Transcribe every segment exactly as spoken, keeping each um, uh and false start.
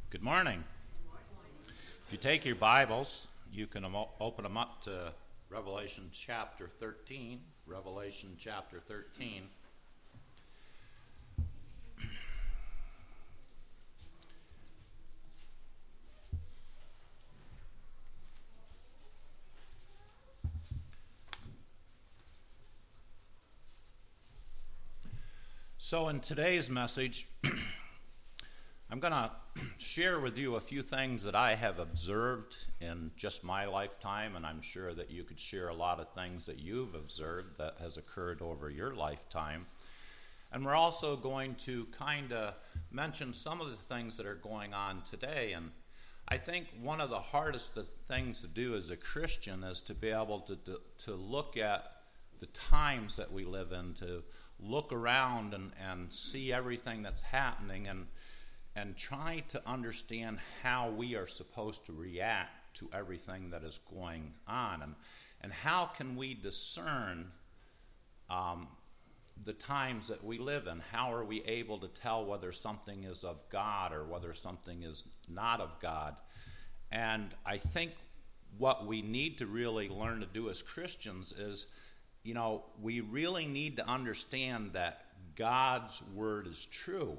Good morning. If you take your Bibles, you can open them up to Revelation chapter thirteen. Revelation chapter thirteen. So in today's message, I'm going to share with you a few things that I have observed in just my lifetime, and I'm sure that you could share a lot of things that you've observed that has occurred over your lifetime. And we're also going to kind of mention some of the things that are going on today. And I think one of the hardest things to do as a Christian is to be able to, to, to look at the times that we live in, to look around and, and see everything that's happening and and try to understand how we are supposed to react to everything that is going on. And, and how can we discern um, the times that we live in? How are we able to tell whether something is of God or whether something is not of God? And I think what we need to really learn to do as Christians is, you know, we really need to understand that God's word is true.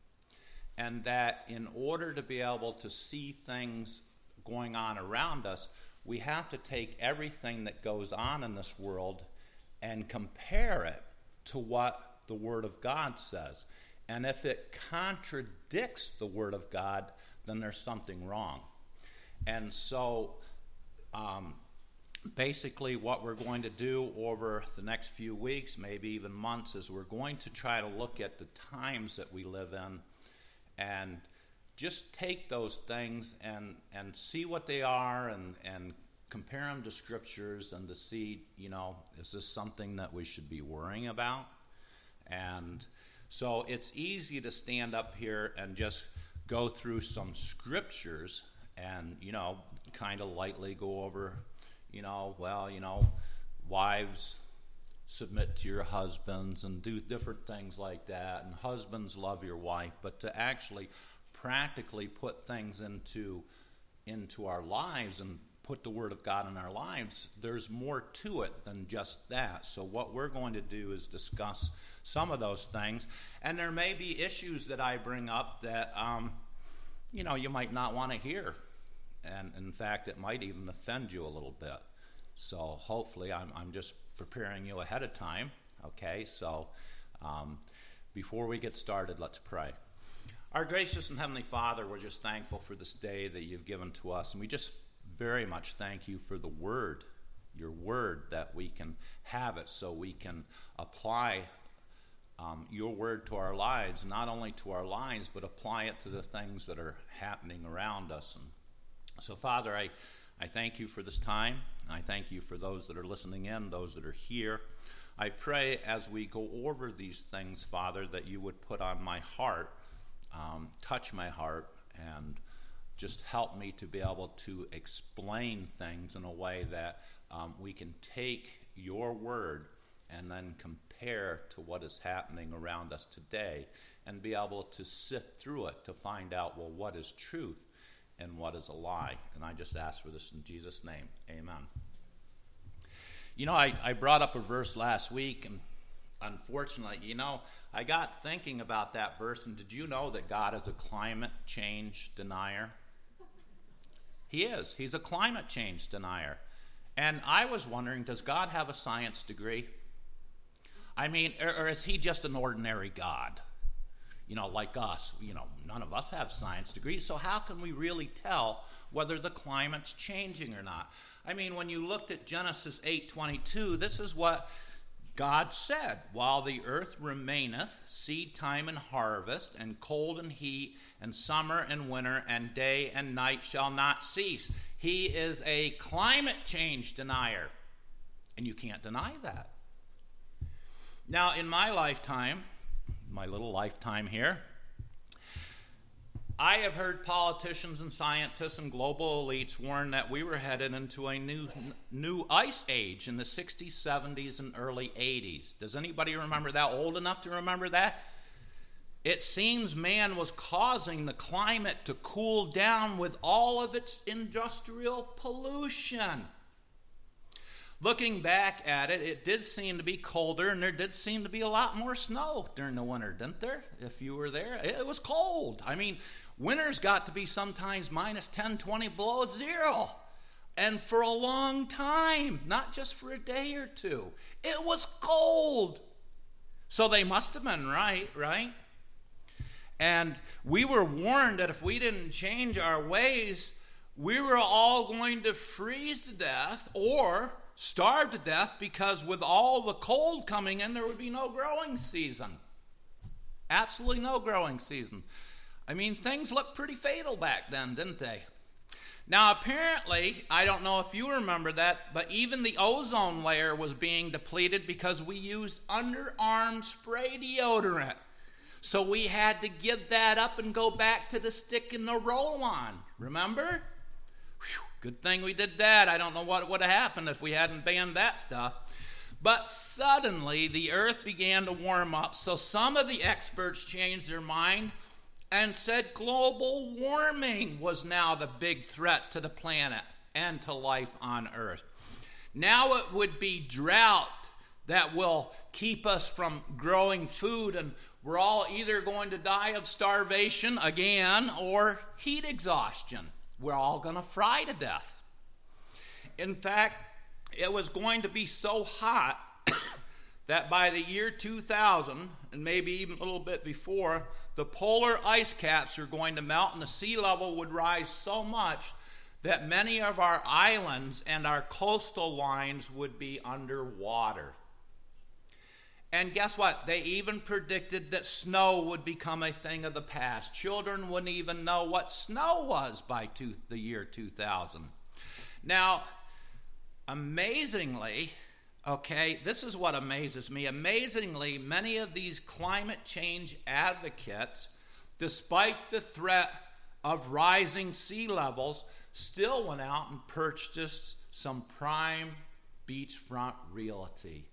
And that in order to be able to see things going on around us, we have to take everything that goes on in this world and compare it to what the Word of God says. And if it contradicts the Word of God, then there's something wrong. And so um, basically what we're going to do over the next few weeks, maybe even months, is we're going to try to look at the times that we live in and just take those things and, and see what they are and, and compare them to scriptures and to see, you know, is this something that we should be worrying about? And so it's easy to stand up here and just go through some scriptures and, you know, kind of lightly go over, you know, well, you know, wives, submit to your husbands and do different things like that, and husbands, love your wife. But to actually practically put things into into our lives and put the Word of God in our lives, there's more to it than just that. So what we're going to do is discuss some of those things, and there may be issues that I bring up that um, you know, you might not want to hear, and in fact it might even offend you a little bit. So hopefully I'm, I'm just preparing you ahead of time. Okay, so um, before we get started, let's pray. Our gracious and heavenly Father, we're just thankful for this day that you've given to us, and we just very much thank you for the Word, your Word, that we can have it so we can apply um, your Word to our lives, not only to our lives, but apply it to the things that are happening around us. And so, Father, I I thank you for this time. I thank you for those that are listening in, those that are here. I pray as we go over these things, Father, that you would put on my heart, um, touch my heart, and just help me to be able to explain things in a way that um, we can take your word and then compare to what is happening around us today and be able to sift through it to find out, well, what is truth and what is a lie. And I just ask for this in Jesus' name. Amen. You know, I, I brought up a verse last week, and unfortunately, you know, I got thinking about that verse, and did you know that God is a climate change denier? He is. He's a climate change denier. And I was wondering, does God have a science degree? I mean, or, or is he just an ordinary God? You know, like us, you know, none of us have science degrees, so how can we really tell whether the climate's changing or not? I mean, when you looked at Genesis eight twenty-two, this is what God said: while the earth remaineth, seed time and harvest, and cold and heat, and summer and winter, and day and night shall not cease. He is a climate change denier, and you can't deny that. Now, in my lifetime, my little lifetime here, I have heard politicians and scientists and global elites warn that we were headed into a new new ice age in the sixties, seventies, and early eighties. Does anybody remember that? Old enough to remember that? it seems man was causing the climate to cool down with all of its industrial pollution. Looking back at it, it did seem to be colder, and there did seem to be a lot more snow during the winter, didn't there? If you were there, it was cold. I mean, winters got to be sometimes minus ten, twenty below zero. And for a long time, not just for a day or two. It was cold. So they must have been right, right? And we were warned that if we didn't change our ways, we were all going to freeze to death or starve to death, because with all the cold coming in, there would be no growing season. Absolutely no growing season. I mean, things looked pretty fatal back then, didn't they? Now, apparently, I don't know if you remember that, but even the ozone layer was being depleted because we used underarm spray deodorant. So we had to give that up and go back to the stick and the roll-on. Remember? Whew, good thing we did that. I don't know what would have happened if we hadn't banned that stuff. But suddenly, the earth began to warm up, so some of the experts changed their mind and said global warming was now the big threat to the planet and to life on Earth. Now it would be drought that will keep us from growing food, and we're all either going to die of starvation again or heat exhaustion. We're all going to fry to death. In fact, it was going to be so hot that by the year two thousand, and maybe even a little bit before, the polar ice caps are going to melt and the sea level would rise so much that many of our islands and our coastal lines would be underwater. And guess what? They even predicted that snow would become a thing of the past. Children wouldn't even know what snow was by two, the year two thousand. Now, amazingly, okay, this is what amazes me. Amazingly, many of these climate change advocates, despite the threat of rising sea levels, still went out and purchased some prime beachfront realty.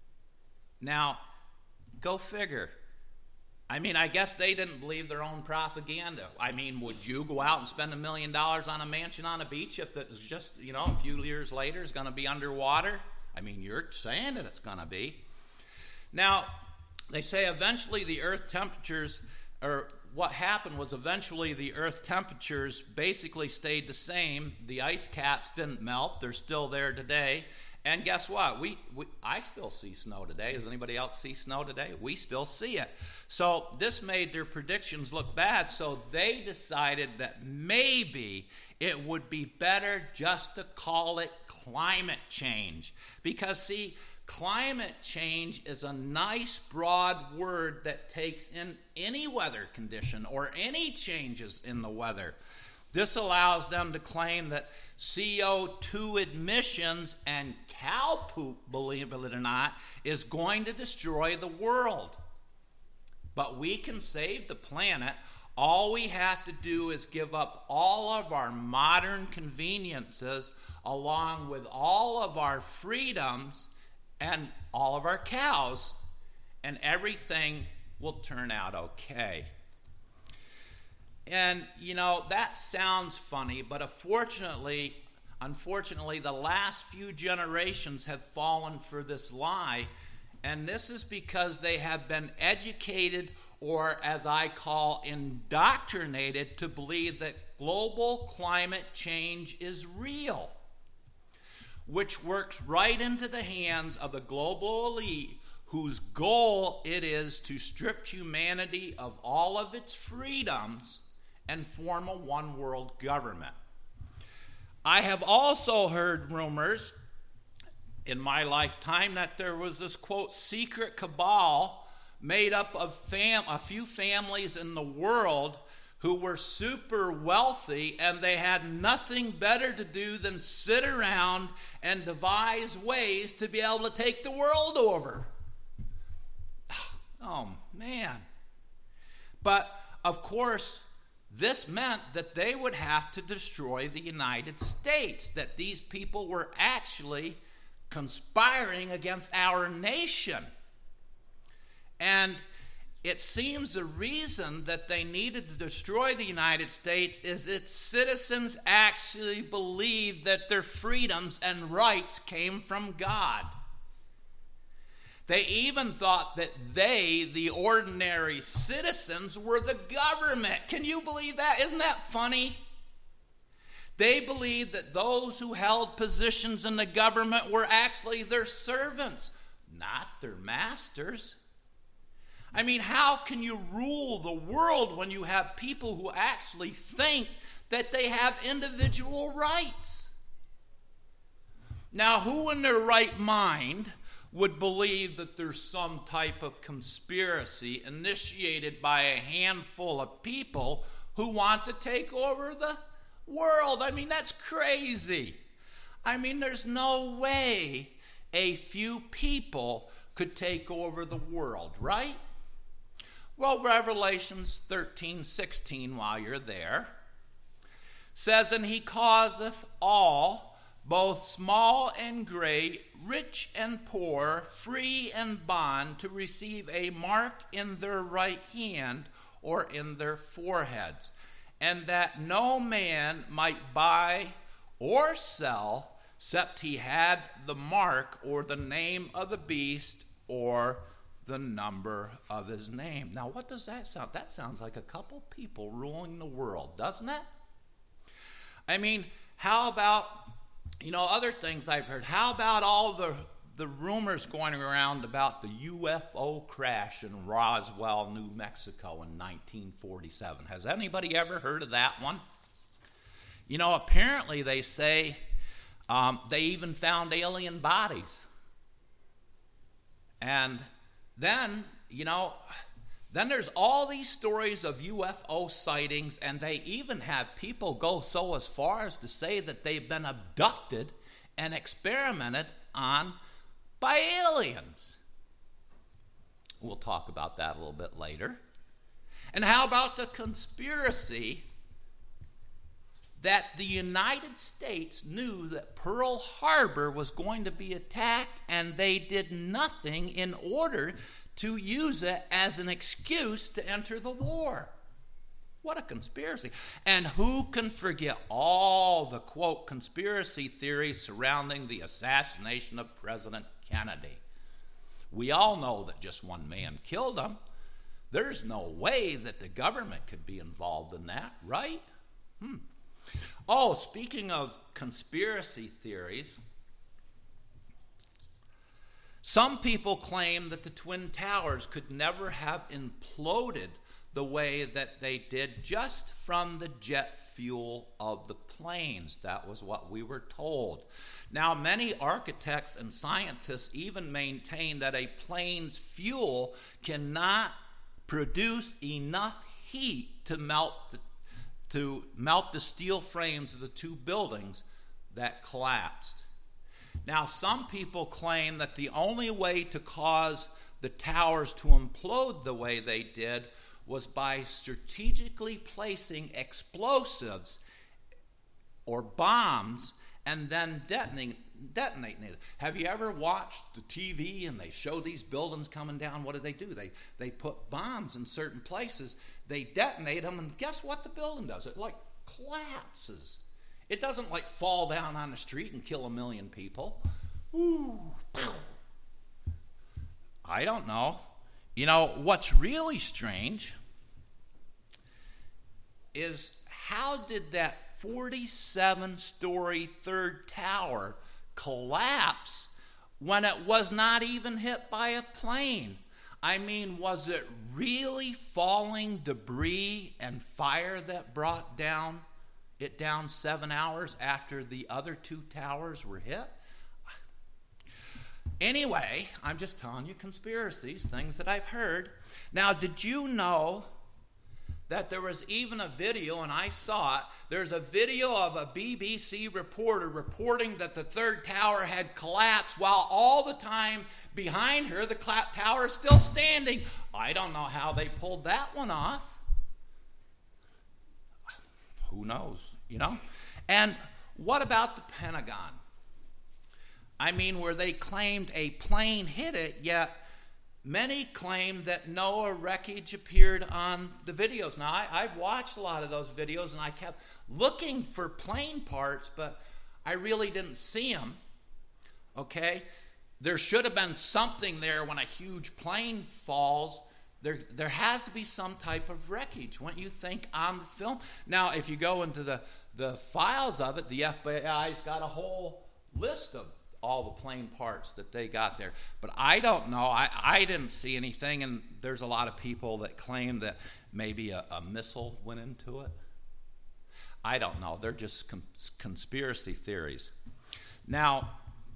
Now, go figure. I mean, I guess they didn't believe their own propaganda. I mean, would you go out and spend a million dollars on a mansion on a beach if it's just, you know, a few years later is going to be underwater? I mean, you're saying that it's going to be. Now, they say eventually the earth temperatures, or what happened was eventually the earth temperatures basically stayed the same. The ice caps didn't melt. They're still there today. And guess what? We, we I still see snow today. Does anybody else see snow today? We still see it. So this made their predictions look bad. So they decided that maybe it would be better just to call it climate change. Because, see, climate change is a nice broad word that takes in any weather condition or any changes in the weather. This allows them to claim that C O two emissions and cow poop, believe it or not, is going to destroy the world. But we can save the planet. All we have to do is give up all of our modern conveniences along with all of our freedoms and all of our cows, and everything will turn out okay. And, you know, that sounds funny, but unfortunately, unfortunately, the last few generations have fallen for this lie, and this is because they have been educated, or as I call indoctrinated, to believe that global climate change is real, which works right into the hands of the global elite, whose goal it is to strip humanity of all of its freedoms and form a one-world government. I have also heard rumors in my lifetime that there was this, quote, secret cabal made up of fam- a few families in the world who were super wealthy, and they had nothing better to do than sit around and devise ways to be able to take the world over. Oh, man. But, of course, this meant that they would have to destroy the United States, that these people were actually conspiring against our nation. And it seems the reason that they needed to destroy the United States is its citizens actually believed that their freedoms and rights came from God. They even thought that they, the ordinary citizens, were the government. Can you believe that? Isn't that funny? They believed that those who held positions in the government were actually their servants, not their masters. I mean, how can you rule the world when you have people who actually think that they have individual rights? Now, who in their right mind would believe that there's some type of conspiracy initiated by a handful of people who want to take over the world? I mean, that's crazy. I mean, there's no way a few people could take over the world, right? Well, Revelations thirteen sixteen, while you're there, says, "And he causeth all, both small and great, rich and poor, free and bond, to receive a mark in their right hand or in their foreheads, and that no man might buy or sell, except he had the mark or the name of the beast or the number of his name." Now, what does that sound? That sounds like a couple people ruling the world, doesn't it? I mean, how about, you know, other things I've heard? How about all the, the rumors going around about the U F O crash in Roswell, New Mexico in nineteen forty-seven? Has anybody ever heard of that one? You know, apparently they say um, they even found alien bodies. And then, you know, then there's all these stories of U F O sightings, and they even have people go so as far as to say that they've been abducted and experimented on by aliens. We'll talk about that a little bit later. And how about the conspiracy that the United States knew that Pearl Harbor was going to be attacked, and they did nothing in order to use it as an excuse to enter the war? What a conspiracy. And who can forget all the, quote, conspiracy theories surrounding the assassination of President Kennedy? We all know that just one man killed him. There's no way that the government could be involved in that, right? Hmm. Oh, speaking of conspiracy theories, some people claim that the Twin Towers could never have imploded the way that they did just from the jet fuel of the planes. That was what we were told. Now, many architects and scientists even maintain that a plane's fuel cannot produce enough heat to melt the to melt the steel frames of the two buildings that collapsed. Now, some people claim that the only way to cause the towers to implode the way they did was by strategically placing explosives or bombs and then detonating, detonating it. Have you ever watched the T V and they show these buildings coming down? What do they do? They, they put bombs in certain places. They detonate them, and guess what the building does? It, like, collapses. It doesn't, like, fall down on the street and kill a million people. Ooh. I don't know. You know, what's really strange is how did that forty-seven story third tower collapse when it was not even hit by a plane? I mean, was it really falling debris and fire that brought down it down seven hours after the other two towers were hit? Anyway, I'm just telling you conspiracies, things that I've heard. Now, did you know that there was even a video, and I saw it, there's a video of a B B C reporter reporting that the third tower had collapsed while all the time behind her the tower is still standing. I don't know how they pulled that one off. Who knows, you know? And what about the Pentagon? I mean, where they claimed a plane hit it, yet many claim that no wreckage appeared on the videos. Now, I, I've watched a lot of those videos, and I kept looking for plane parts, but I really didn't see them, okay? There should have been something there when a huge plane falls. There, there has to be some type of wreckage, wouldn't you think, on the film? Now, if you go into the, the files of it, the F B I's got a whole list of all the plane parts that they got there. But I don't know. I, I didn't see anything, and there's a lot of people that claim that maybe a, a missile went into it. I don't know. They're just cons- conspiracy theories. Now,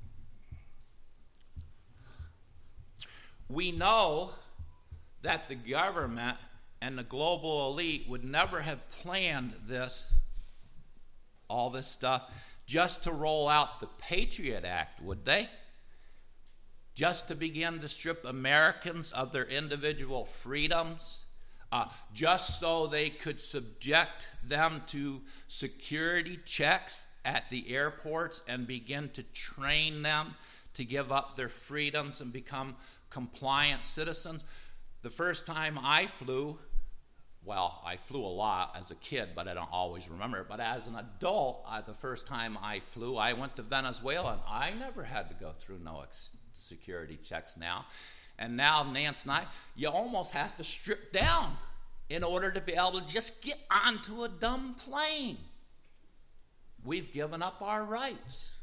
we know that the government and the global elite would never have planned this, all this stuff, just to roll out the Patriot Act, would they? Just to begin to strip Americans of their individual freedoms, uh, just so they could subject them to security checks at the airports and begin to train them to give up their freedoms and become compliant citizens. The first time I flew, well, I flew a lot as a kid, but I don't always remember it. But as an adult, uh, the first time I flew, I went to Venezuela, and I never had to go through no ex- security checks now. And now, Nance and I, you almost have to strip down in order to be able to just get onto a dumb plane. We've given up our rights.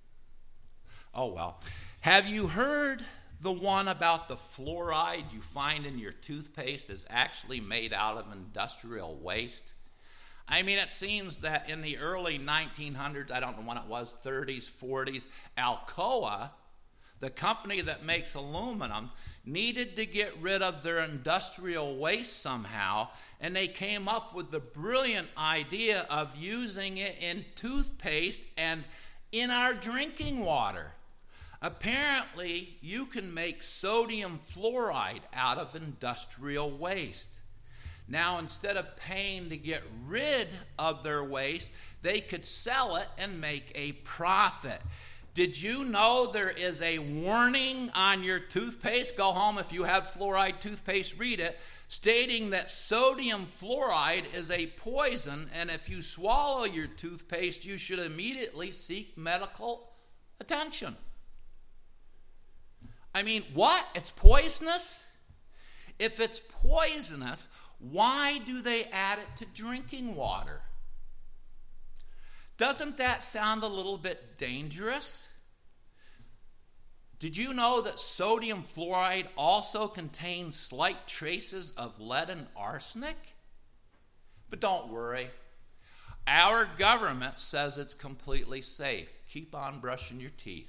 Oh, well. Have you heard the one about the fluoride you find in your toothpaste is actually made out of industrial waste? I mean, it seems that in the early nineteen hundreds, I don't know when it was, thirties, forties, Alcoa, the company that makes aluminum, needed to get rid of their industrial waste somehow, and they came up with the brilliant idea of using it in toothpaste and in our drinking water. Apparently, you can make sodium fluoride out of industrial waste. Now, instead of paying to get rid of their waste, they could sell it and make a profit. Did you know there is a warning on your toothpaste? Go home, if you have fluoride toothpaste, read it, stating that sodium fluoride is a poison, and if you swallow your toothpaste, you should immediately seek medical attention. I mean, what? It's poisonous? If it's poisonous, why do they add it to drinking water? Doesn't that sound a little bit dangerous? Did you know that sodium fluoride also contains slight traces of lead and arsenic? But don't worry. Our government says it's completely safe. Keep on brushing your teeth.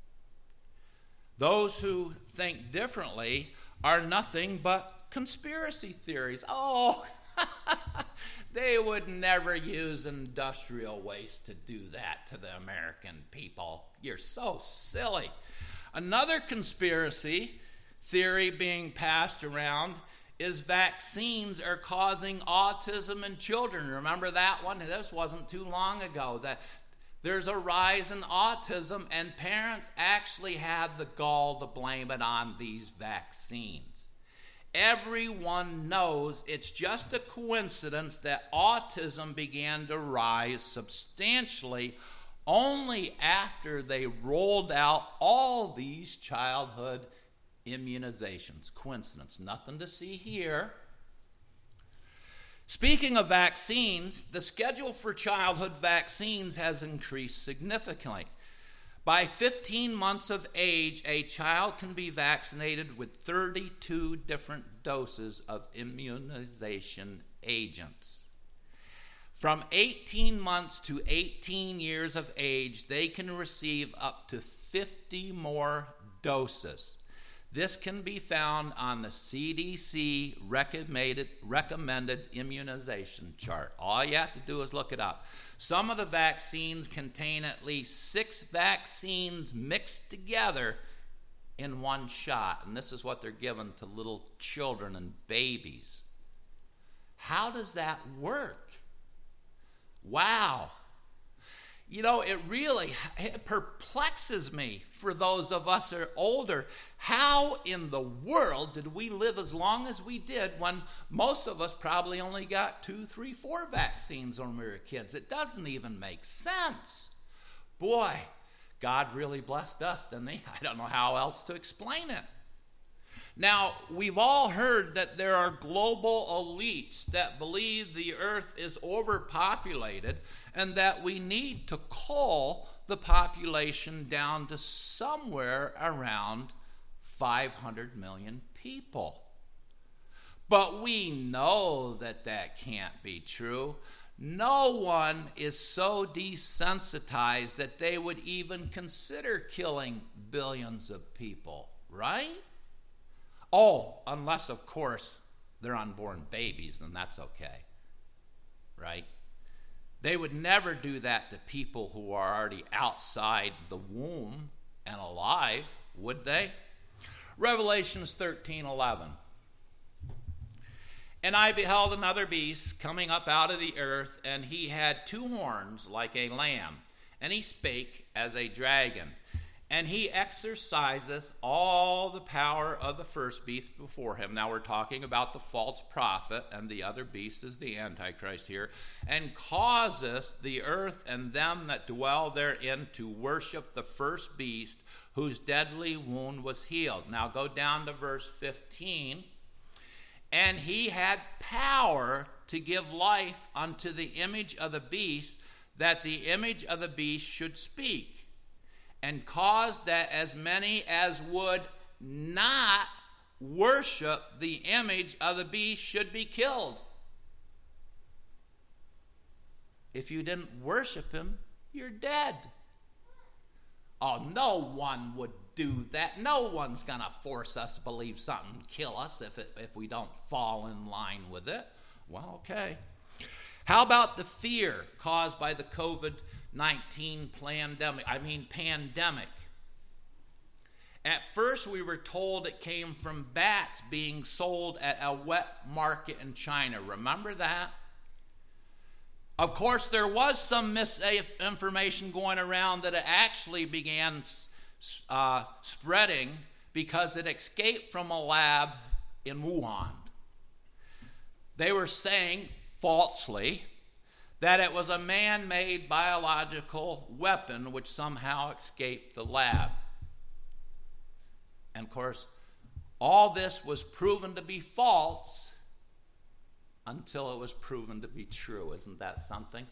Those who think differently are nothing but conspiracy theories. Oh, they would never use industrial waste to do that to the American people. You're so silly. Another conspiracy theory being passed around is vaccines are causing autism in children. Remember that one? This wasn't too long ago. That there's a rise in autism, and parents actually have the gall to blame it on these vaccines. Everyone knows it's just a coincidence that autism began to rise substantially only after they rolled out all these childhood immunizations. Coincidence, nothing to see here. Speaking of vaccines, the schedule for childhood vaccines has increased significantly. By fifteen months of age, a child can be vaccinated with thirty-two different doses of immunization agents. From eighteen months to eighteen years of age, they can receive up to fifty more doses. This can be found on the C D C recommended, recommended immunization chart. All you have to do is look it up. Some of the vaccines contain at least six vaccines mixed together in one shot, and this is what they're given to little children and babies. How does that work? Wow. you know, it really it perplexes me for those of us that are older. How in the world did we live as long as we did when most of us probably only got two, three, four vaccines when we were kids? It doesn't even make sense. Boy, God really blessed us, didn't he? I don't know how else to explain it. Now, we've all heard that there are global elites that believe the earth is overpopulated and that we need to cull the population down to somewhere around five hundred million people. But we know that that can't be true. No one is so desensitized that they would even consider killing billions of people, right? Oh, unless, of course, they're unborn babies, then that's okay, right? They would never do that to people who are already outside the womb and alive, would they? Revelations thirteen eleven. And I beheld another beast coming up out of the earth, and he had two horns like a lamb, and he spake as a dragon. And he exerciseth all the power of the first beast before him. Now we're talking about the false prophet, and the other beast is the Antichrist here. And causeth the earth and them that dwell therein to worship the first beast, whose deadly wound was healed. Now go down to verse fifteen. And he had power to give life unto the image of the beast, that the image of the beast should speak. And caused that as many as would not worship the image of the beast should be killed. If you didn't worship him, you're dead. Oh, no one would do that. No one's going to force us to believe something and kill us if, it, if we don't fall in line with it. Well, okay. How about the fear caused by the COVID nineteen pandemic? I mean pandemic. At first we were told it came from bats being sold at a wet market in China. Remember that? Of course, there was some misinformation going around that it actually began uh, spreading because it escaped from a lab in Wuhan. They were saying falsely that it was a man-made biological weapon which somehow escaped the lab. And of course, all this was proven to be false until it was proven to be true. Isn't that something?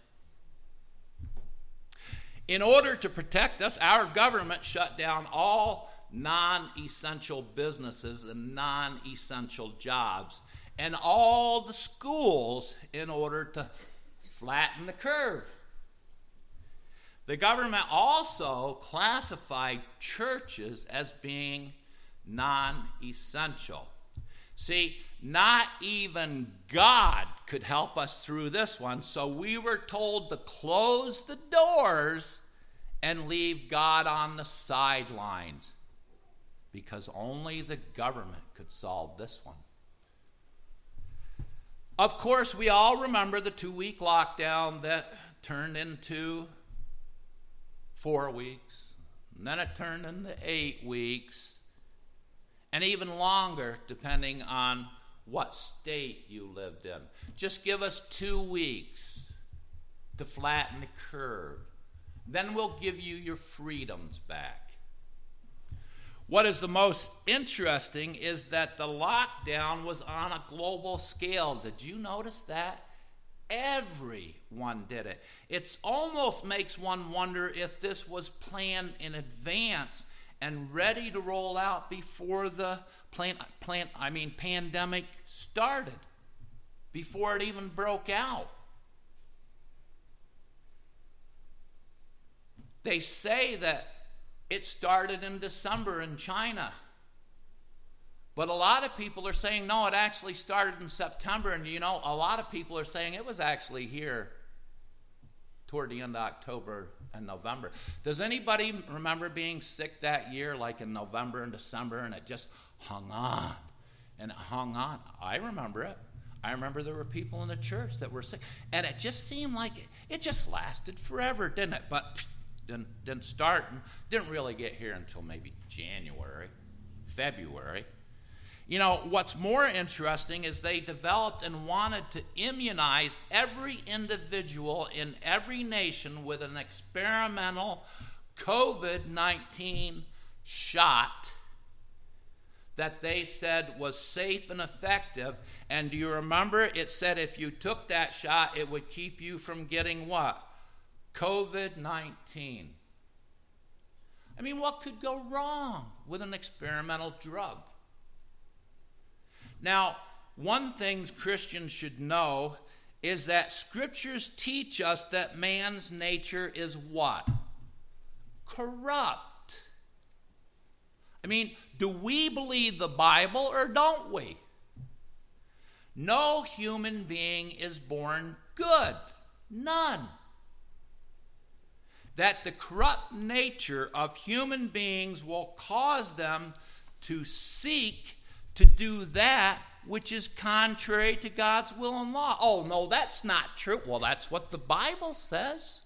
In order to protect us, our government shut down all non-essential businesses and non-essential jobs, and all the schools in order to flatten the curve. The government also classified churches as being non-essential. See, not even God could help us through this one, so we were told to close the doors and leave God on the sidelines, because only the government could solve this one. Of course, we all remember the two-week lockdown that turned into four weeks, and then it turned into eight weeks, and even longer depending on what state you lived in. Just give us two weeks to flatten the curve. Then we'll give you your freedoms back. What is the most interesting is that the lockdown was on a global scale. Did you notice that? Everyone did it. It almost makes one wonder if this was planned in advance and ready to roll out before the plan, plan, I mean, pandemic started, before it even broke out. They say that it started in December in China. But a lot of people are saying, no, it actually started in September. And, you know, a lot of people are saying it was actually here toward the end of October and November. Does anybody remember being sick that year, like in November and December, and it just hung on and it hung on? I remember it. I remember there were people in the church that were sick, and it just seemed like it, it just lasted forever, didn't it? But didn't, didn't start, and didn't really get here until maybe January, February. You know, what's more interesting is they developed and wanted to immunize every individual in every nation with an experimental covid nineteen shot that they said was safe and effective. And do you remember it said if you took that shot, it would keep you from getting what? covid nineteen. I mean, what could go wrong with an experimental drug? Now, one thing Christians should know is that scriptures teach us that man's nature is what? Corrupt. I mean, do we believe the Bible or don't we? No human being is born good. None. That the corrupt nature of human beings will cause them to seek to do that which is contrary to God's will and law. Oh, no, that's not true. Well, that's what the Bible says.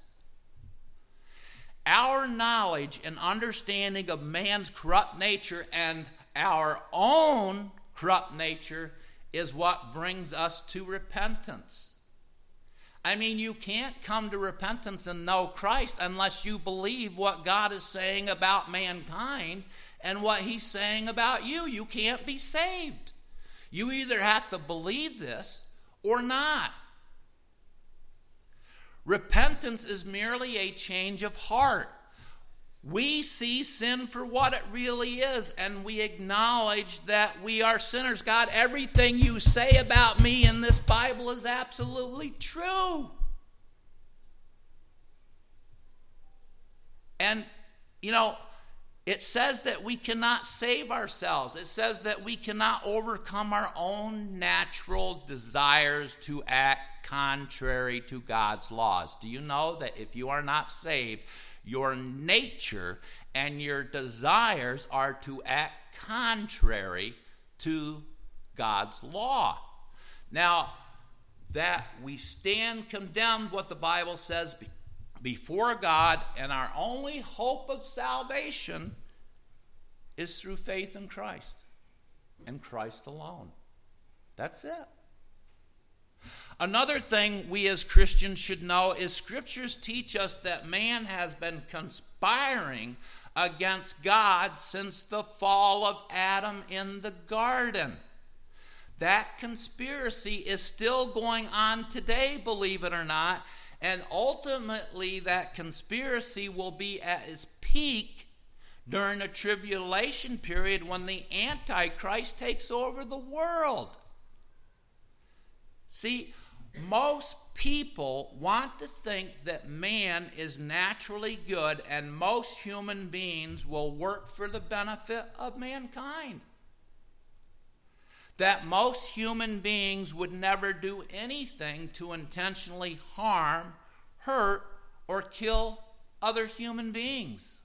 Our knowledge and understanding of man's corrupt nature and our own corrupt nature is what brings us to repentance. I mean, you can't come to repentance and know Christ unless you believe what God is saying about mankind and what he's saying about you. You can't be saved. You either have to believe this or not. Repentance is merely a change of heart. We see sin for what it really is, and we acknowledge that we are sinners. God, everything you say about me in this Bible is absolutely true. And, you know, it says that we cannot save ourselves. It says that we cannot overcome our own natural desires to act contrary to God's laws. Do you know that if you are not saved, your nature and your desires are to act contrary to God's law? Now, that we stand condemned, what the Bible says, before God, and our only hope of salvation is through faith in Christ and Christ alone. That's it. Another thing we as Christians should know is scriptures teach us that man has been conspiring against God since the fall of Adam in the garden. That conspiracy is still going on today, believe it or not, and ultimately that conspiracy will be at its peak during a tribulation period when the Antichrist takes over the world. See, most people want to think that man is naturally good and most human beings will work for the benefit of mankind. That most human beings would never do anything to intentionally harm, hurt, or kill other human beings.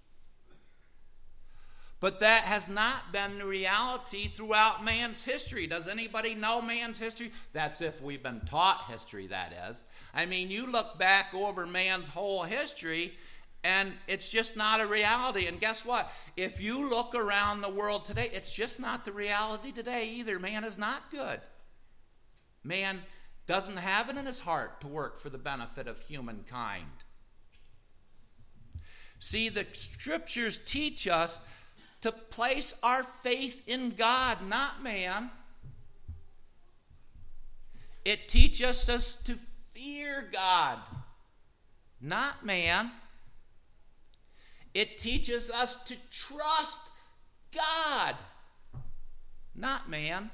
But that has not been the reality throughout man's history. Does anybody know man's history? That's if we've been taught history, that is. I mean, you look back over man's whole history, and it's just not a reality. And guess what? If you look around the world today, it's just not the reality today either. Man is not good. Man doesn't have it in his heart to work for the benefit of humankind. See, the scriptures teach us to place our faith in God, not man. It teaches us to fear God, not man. It teaches us to trust God, not man.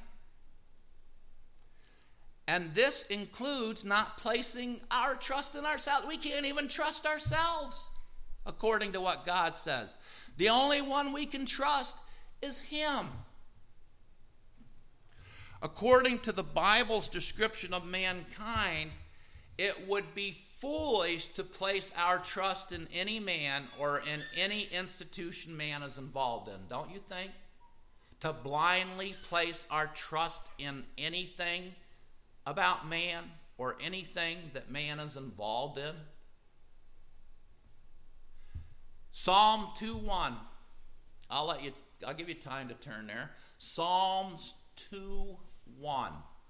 And this includes not placing our trust in ourselves. We can't even trust ourselves, according to what God says. The only one we can trust is Him. According to the Bible's description of mankind, it would be foolish to place our trust in any man or in any institution man is involved in, don't you think? To blindly place our trust in anything about man or anything that man is involved in? Psalm two one. I'll let you, I'll give you time to turn there. Psalms two one.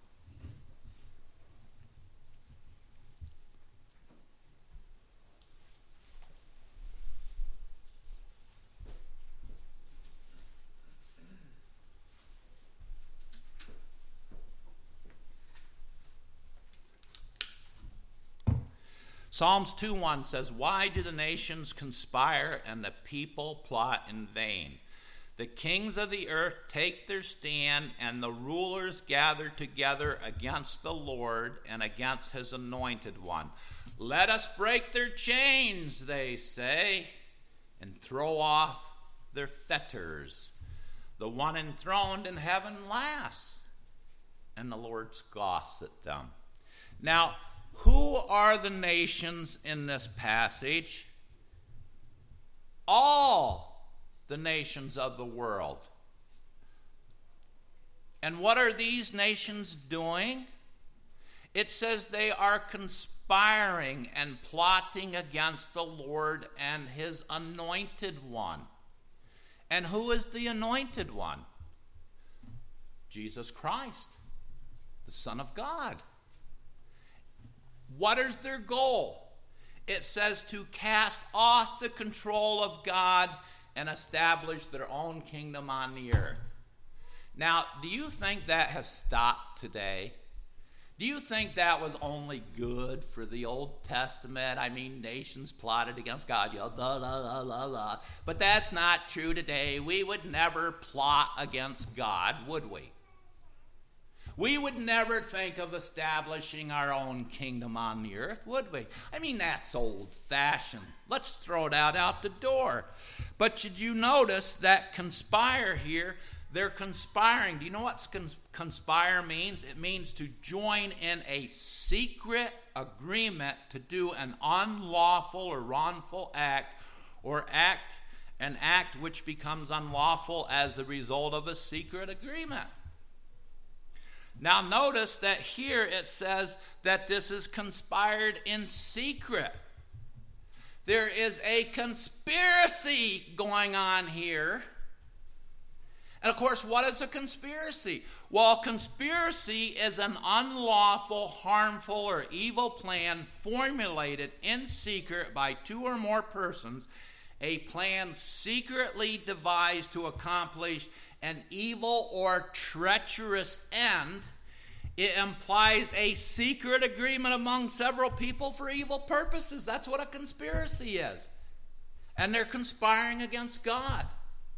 Psalms two one says, "Why do the nations conspire and the people plot in vain? The kings of the earth take their stand, and the rulers gather together against the Lord and against his anointed one. Let us break their chains," they say, "and throw off their fetters. The one enthroned in heaven laughs, and the Lord scoffs at them." Now, who are the nations in this passage? All the nations of the world. And what are these nations doing? It says they are conspiring and plotting against the Lord and his anointed one. And who is the anointed one? Jesus Christ, the Son of God. What is their goal? It says to cast off the control of God and establish their own kingdom on the earth. Now, do you think that has stopped today? Do you think that was only good for the Old Testament? I mean, nations plotted against God, you know, la, la, la, la, la. But that's not true today. We would never plot against God, would we? We would never think of establishing our own kingdom on the earth, would we? I mean, that's old-fashioned. Let's throw that out the door. But did you notice that conspire here, they're conspiring. Do you know what cons- conspire means? It means to join in a secret agreement to do an unlawful or wrongful act, or act an act which becomes unlawful as a result of a secret agreement. Now notice that here it says that this is conspired in secret. There is a conspiracy going on here. And of course, what is a conspiracy? Well, conspiracy is an unlawful, harmful, or evil plan formulated in secret by two or more persons, a plan secretly devised to accomplish an evil or treacherous end. It implies a secret agreement among several people for evil purposes. That's what a conspiracy is. And they're conspiring against God.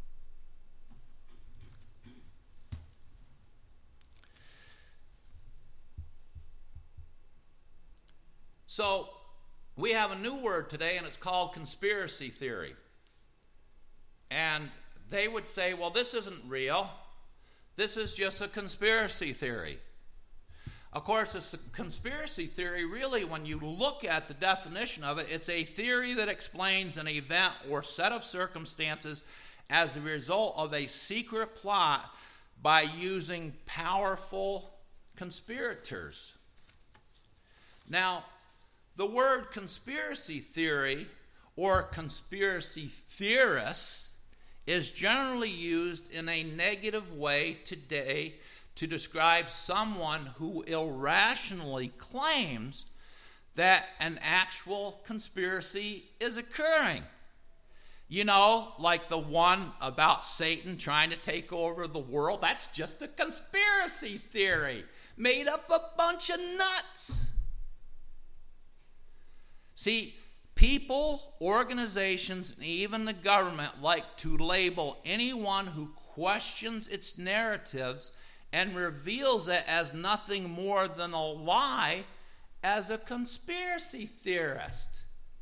So, we have a new word today, and it's called conspiracy theory. And they would say, well, this isn't real. This is just a conspiracy theory. Of course, it's a conspiracy theory, really, when you look at the definition of it, it's a theory that explains an event or set of circumstances as a result of a secret plot by using powerful conspirators. Now, the word conspiracy theory or conspiracy theorists is generally used in a negative way today to describe someone who irrationally claims that an actual conspiracy is occurring. You know, like the one about Satan trying to take over the world. That's just a conspiracy theory made up a bunch of nuts. See, people, organizations, and even the government like to label anyone who questions its narratives and reveals it as nothing more than a lie as a conspiracy theorist.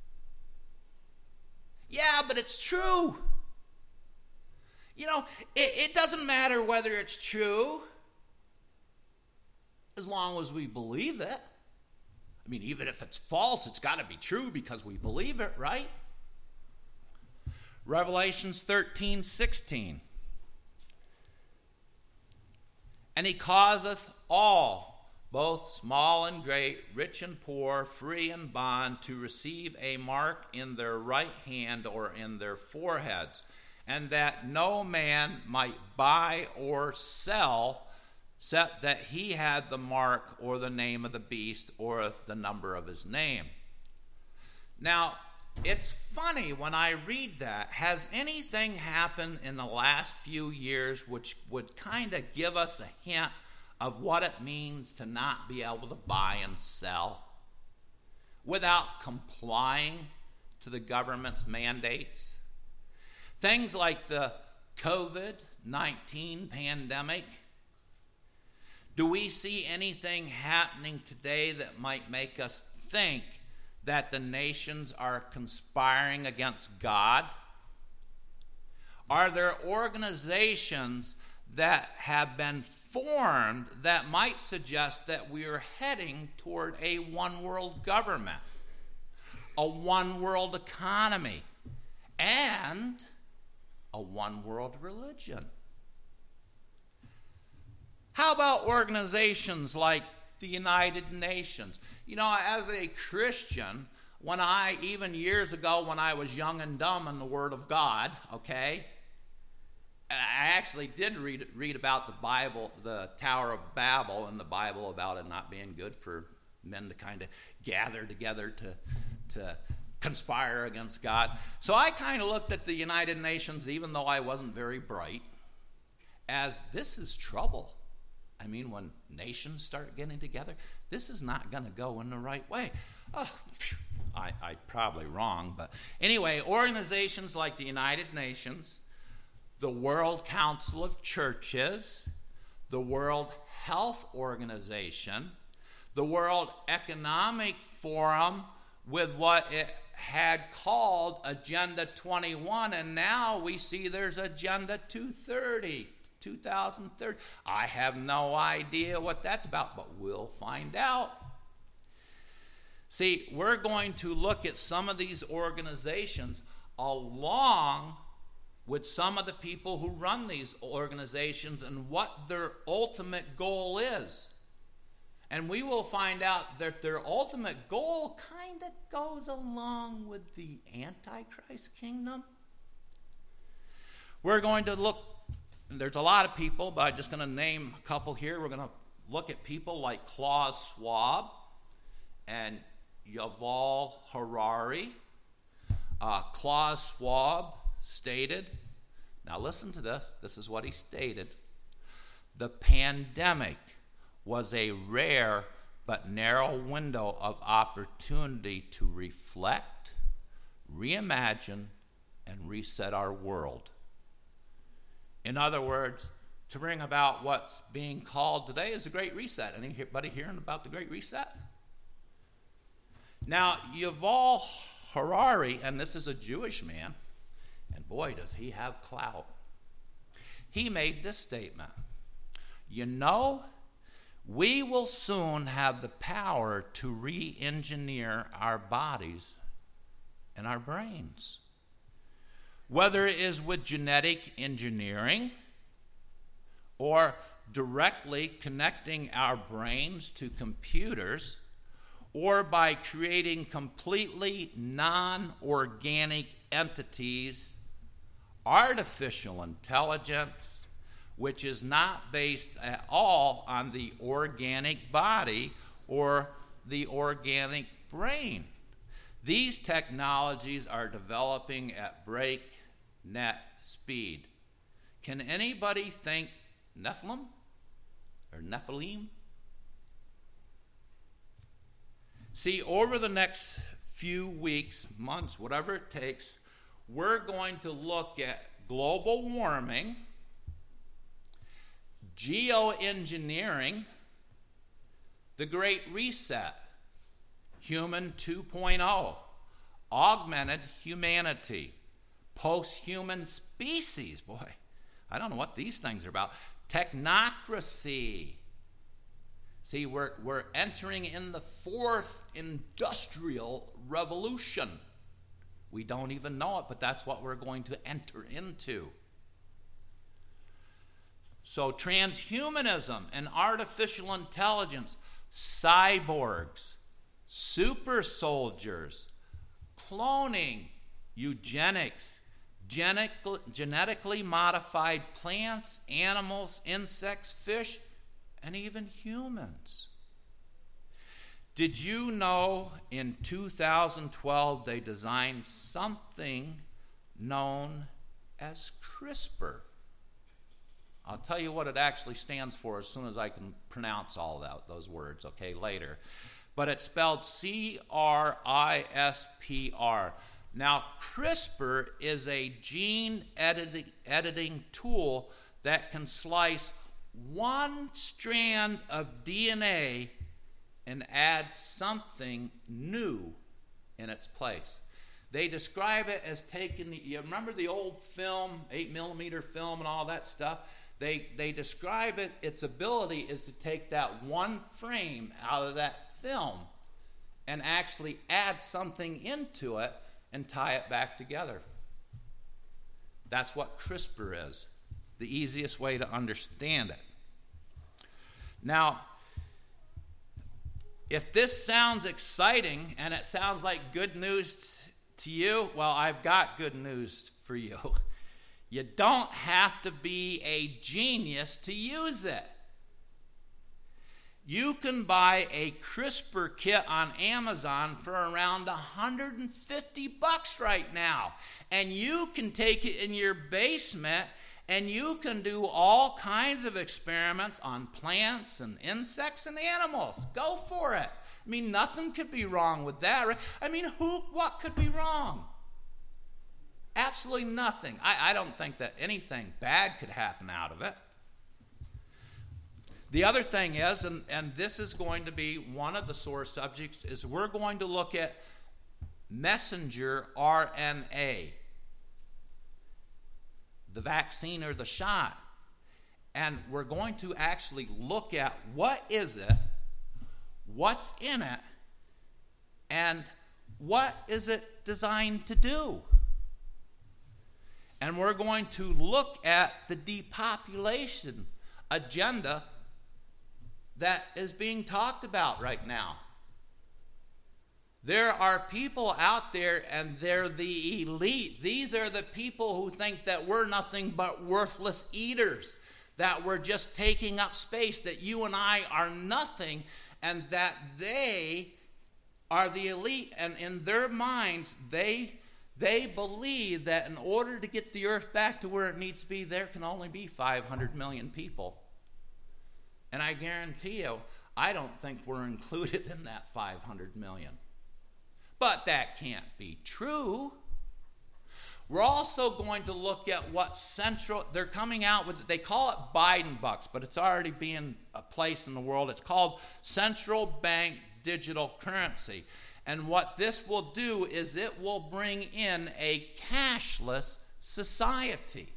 Yeah, but it's true. You know, it, it doesn't matter whether it's true as long as we believe it. I mean, even if it's false, it's got to be true because we believe it, right? Revelations thirteen sixteen. And he causeth all both small and great, rich and poor, free and bond, to receive a mark in their right hand or in their foreheads, and that no man might buy or sell, except that he had the mark or the name of the beast or the number of his name. Now, it's funny when I read that. Has anything happened in the last few years which would kind of give us a hint of what it means to not be able to buy and sell without complying to the government's mandates? Things like the covid nineteen pandemic. Do we see anything happening today that might make us think that the nations are conspiring against God? Are there organizations that have been formed that might suggest that we are heading toward a one-world government, a one-world economy, and a one-world religion? How about organizations like the United Nations? You know, as a Christian, when I, even years ago when I was young and dumb in the Word of God, okay, I actually did read read about the Bible, the Tower of Babel in the Bible, about it not being good for men to kind of gather together to, to conspire against God. So I kind of looked at the United Nations, even though I wasn't very bright, as this is trouble. I mean, when nations start getting together, this is not going to go in the right way. Oh, phew, I, I'm probably wrong, but anyway, organizations like the United Nations, the World Council of Churches, the World Health Organization, the World Economic Forum, with what it had called Agenda twenty-one, and now we see there's Agenda two thirty. two thousand thirty. I have no idea what that's about, but we'll find out. See, we're going to look at some of these organizations along with some of the people who run these organizations and what their ultimate goal is. And we will find out that their ultimate goal kind of goes along with the Antichrist kingdom. We're going to look. There's a lot of people, but I'm just going to name a couple here. We're going to look at people like Klaus Schwab and Yuval Harari. Uh, Klaus Schwab stated, now listen to this, this is what he stated: the pandemic was a rare but narrow window of opportunity to reflect, reimagine, and reset our world. In other words, to bring about what's being called today is a Great Reset. Anybody hearing about the Great Reset? Now, Yuval Harari, and this is a Jewish man, and boy, does he have clout. He made this statement: you know, we will soon have the power to re-engineer our bodies and our brains. Whether it is with genetic engineering or directly connecting our brains to computers, or by creating completely non-organic entities, artificial intelligence, which is not based at all on the organic body or the organic brain. These technologies are developing at breakneck speed. Can anybody think Nephilim or Nephilim? See, over the next few weeks, months, whatever it takes, we're going to look at global warming, geoengineering, the Great Reset, Human two point oh, augmented humanity, post-human species. Boy, I don't know what these things are about. Technocracy. See, we're, we're entering in the fourth industrial revolution. We don't even know it, but that's what we're going to enter into. So transhumanism and artificial intelligence, cyborgs, super soldiers, cloning, eugenics, genetic- genetically modified plants, animals, insects, fish, and even humans. Did you know in two thousand twelve they designed something known as CRISPR? I'll tell you what it actually stands for as soon as I can pronounce all that, those words, okay, later. But it's spelled C R I S P R. Now, CRISPR is a gene editing, editing tool that can slice one strand of D N A and add something new in its place. They describe it as taking the, you remember the old film, eight millimeter film and all that stuff? They, they describe it, its ability is to take that one frame out of that film and actually add something into it and tie it back together. That's what CRISPR is, the easiest way to understand it. Now, if this sounds exciting and it sounds like good news t- to you, well, I've got good news for you. You don't have to be a genius to use it. You can buy a CRISPR kit on Amazon for around one hundred fifty bucks right now. And you can take it in your basement and you can do all kinds of experiments on plants and insects and animals. Go for it. I mean, nothing could be wrong with that, right? I mean, who, what could be wrong? Absolutely nothing. I, I don't think that anything bad could happen out of it. The other thing is, and, and this is going to be one of the sore subjects, is we're going to look at messenger R N A, the vaccine or the shot. And we're going to actually look at what is it, what's in it, and what is it designed to do. And we're going to look at the depopulation agenda that is being talked about right now. There are people out there, and they're the elite. These are the people who think that we're nothing but worthless eaters, that we're just taking up space, that you and I are nothing, and that they are the elite. And in their minds, they They believe that in order to get the earth back to where it needs to be, there can only be five hundred million people. And I guarantee you, I don't think we're included in that five hundred million. But that can't be true. We're also going to look at what central, they're coming out with, they call it Biden bucks, but it's already being a place in the world. It's called central bank digital currency. And what this will do is it will bring in a cashless society.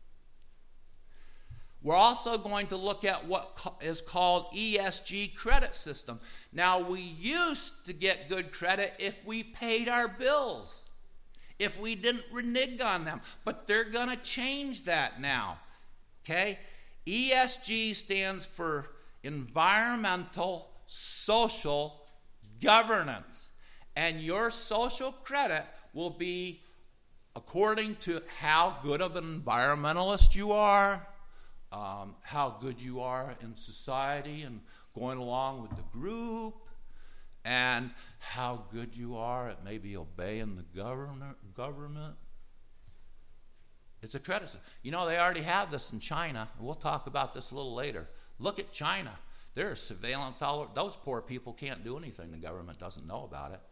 We're also going to look at what is called E S G credit system. Now, we used to get good credit if we paid our bills, if we didn't renege on them. But they're going to change that now. Okay? E S G stands for environmental social governance. And your social credit will be according to how good of an environmentalist you are, um, how good you are in society and going along with the group, and how good you are at maybe obeying the government. government. It's a credit system. You know, they already have this in China. We'll talk about this a little later. Look at China. There's surveillance all over. Those poor people can't do anything. The government doesn't know about it.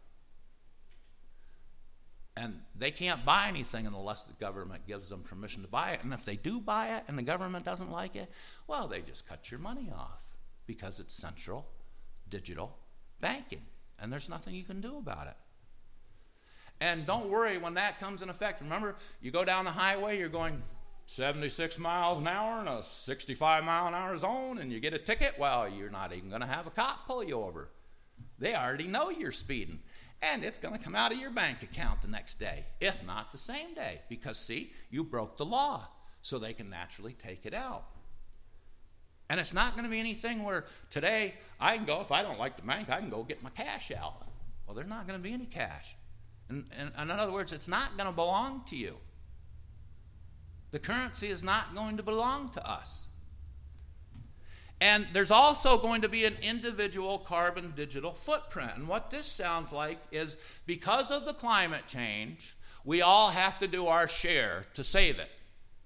And they can't buy anything unless the government gives them permission to buy it. And if they do buy it and the government doesn't like it, well, they just cut your money off because it's central digital banking. And there's nothing you can do about it. And don't worry when that comes in effect. Remember, you go down the highway, you're going seventy-six miles an hour in a sixty-five mile an hour zone, and you get a ticket. Well, you're not even going to have a cop pull you over. They already know you're speeding. And it's going to come out of your bank account the next day, if not the same day. Because, see, you broke the law, so they can naturally take it out. And it's not going to be anything where today I can go, if I don't like the bank, I can go get my cash out. Well, there's not going to be any cash. And, and, and in other words, it's not going to belong to you. The currency is not going to belong to us. And there's also going to be an individual carbon digital footprint. And what this sounds like is because of the climate change, we all have to do our share to save it.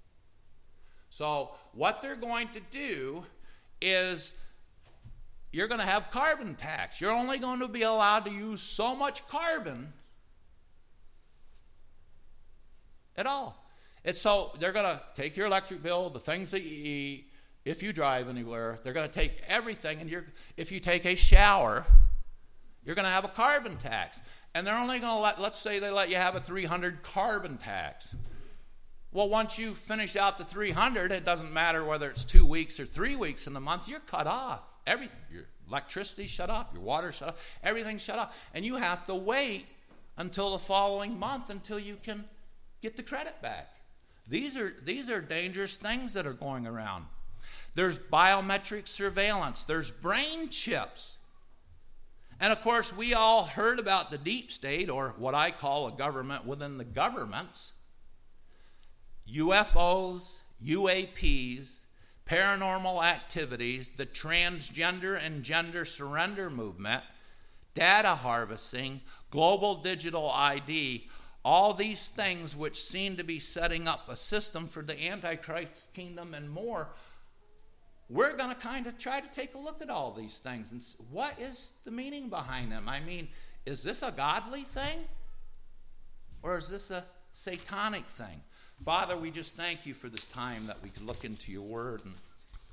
So what they're going to do is you're going to have carbon tax. You're only going to be allowed to use so much carbon at all. It's so they're going to take your electric bill, the things that you eat, if you drive anywhere, they're going to take everything. And you're, if you take a shower, you're going to have a carbon tax. And they're only going to let, let's say they let you have a three hundred carbon tax. Well, once you finish out the three hundred, it doesn't matter whether it's two weeks or three weeks in the month, you're cut off. Every, your electricity shut off, your water shut off, everything's shut off. And you have to wait until the following month until you can get the credit back. These are, these are dangerous things that are going around. There's biometric surveillance. There's brain chips. And of course, we all heard about the deep state, or what I call a government within the governments. U F Os, U A Ps, paranormal activities, the transgender and gender surrender movement, data harvesting, global digital I D, all these things which seem to be setting up a system for the Antichrist kingdom and more. We're going to kind of try to take a look at all these things and see, what is the meaning behind them? I mean, is this a godly thing? Or is this a satanic thing? Father, we just thank you for this time that we could look into your word. And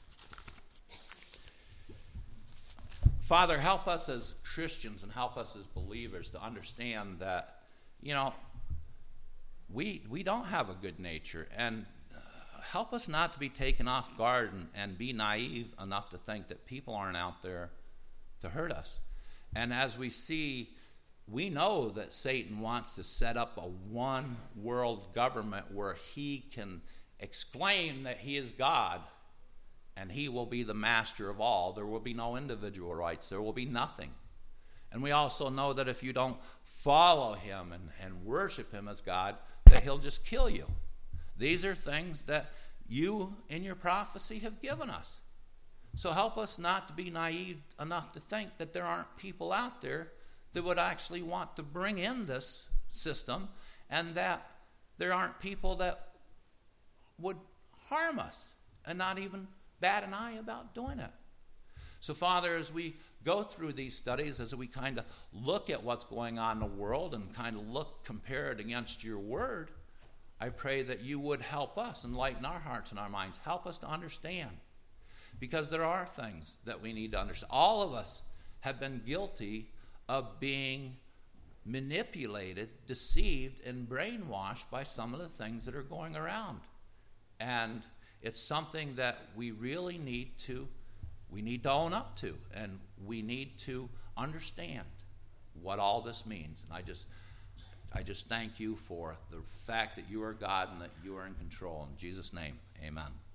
Father, help us as Christians and help us as believers to understand that, you know, we we don't have a good nature. And help us not to be taken off guard and, and be naive enough to think that people aren't out there to hurt us. And as we see, we know that Satan wants to set up a one world government where he can exclaim that he is God and he will be the master of all. There will be no individual rights. There will be nothing. And we also know that if you don't follow him and, and worship him as God, that he'll just kill you. These are things that you in your prophecy have given us. So help us not to be naive enough to think that there aren't people out there that would actually want to bring in this system, and that there aren't people that would harm us and not even bat an eye about doing it. So, Father, as we go through these studies, as we kind of look at what's going on in the world and kind of look, compare it against your word, I pray that you would help us, enlighten our hearts and our minds, help us to understand. Because there are things that we need to understand. All of us have been guilty of being manipulated, deceived, and brainwashed by some of the things that are going around. And it's something that we really need to, we need to own up to, and we need to understand what all this means. And I just, I just thank you for the fact that you are God and that you are in control. In Jesus' name, amen.